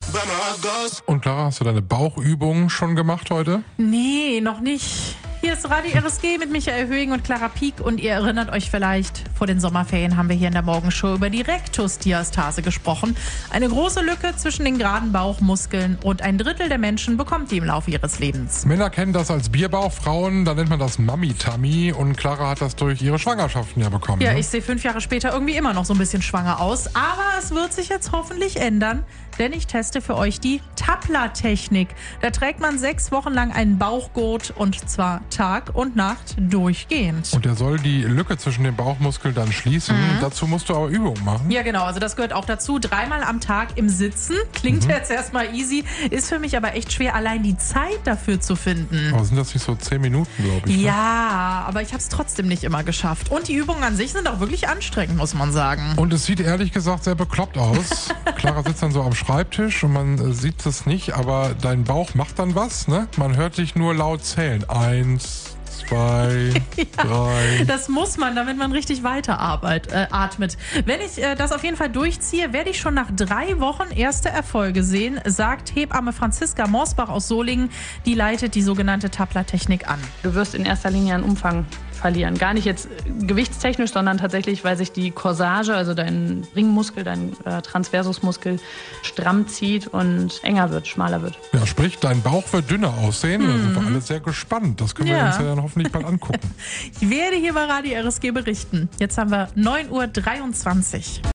Und Clara, hast du deine Bauchübungen schon gemacht heute? Nee, noch nicht. Hier ist Radio RSG mit Michael Höhing und Clara Pieck und ihr erinnert euch vielleicht, vor den Sommerferien haben wir hier in der Morgenshow über die Rectusdiastase gesprochen. Eine große Lücke zwischen den geraden Bauchmuskeln und ein Drittel der Menschen bekommt die im Laufe ihres Lebens. Männer kennen das als Bierbauch, Frauen, da nennt man das Mummy-Tummy und Clara hat das durch ihre Schwangerschaften ja bekommen. Ja, ne? ich sehe 5 Jahre später irgendwie immer noch so ein bisschen schwanger aus, aber es wird sich jetzt hoffentlich ändern, denn ich teste für euch die Tapla-Technik. Da trägt man 6 Wochen lang einen Bauchgurt und zwar Tag und Nacht durchgehend. Und der soll die Lücke zwischen den Bauchmuskeln dann schließen. Dazu musst du aber Übungen machen. Ja, genau. Also das gehört auch dazu. 3-mal am Tag im Sitzen. Klingt jetzt erstmal easy. Ist für mich aber echt schwer, allein die Zeit dafür zu finden. Aber sind das nicht so 10 Minuten, glaube ich? Ne? Ja, aber ich habe es trotzdem nicht immer geschafft. Und die Übungen an sich sind auch wirklich anstrengend, muss man sagen. Und es sieht ehrlich gesagt sehr bekloppt aus. Clara sitzt dann so am Schreibtisch und man sieht es nicht, aber dein Bauch macht dann was, ne? Man hört dich nur laut zählen. 1, 2, 3. Das muss man, damit man richtig weiter atmet. Wenn ich das auf jeden Fall durchziehe, werde ich schon nach 3 Wochen erste Erfolge sehen, sagt Hebamme Franziska Morsbach aus Solingen. Die leitet die sogenannte Tapla-Technik an. Du wirst in erster Linie an Umfang verlieren. Gar nicht jetzt gewichtstechnisch, sondern tatsächlich, weil sich die Corsage, also dein Ringmuskel, dein Transversusmuskel stramm zieht und enger wird, schmaler wird. Ja, sprich, dein Bauch wird dünner aussehen. Da sind wir alle sehr gespannt. Das können wir uns ja dann hoffentlich bald angucken. Ich werde hier bei Radio RSG berichten. Jetzt haben wir 9:23 Uhr.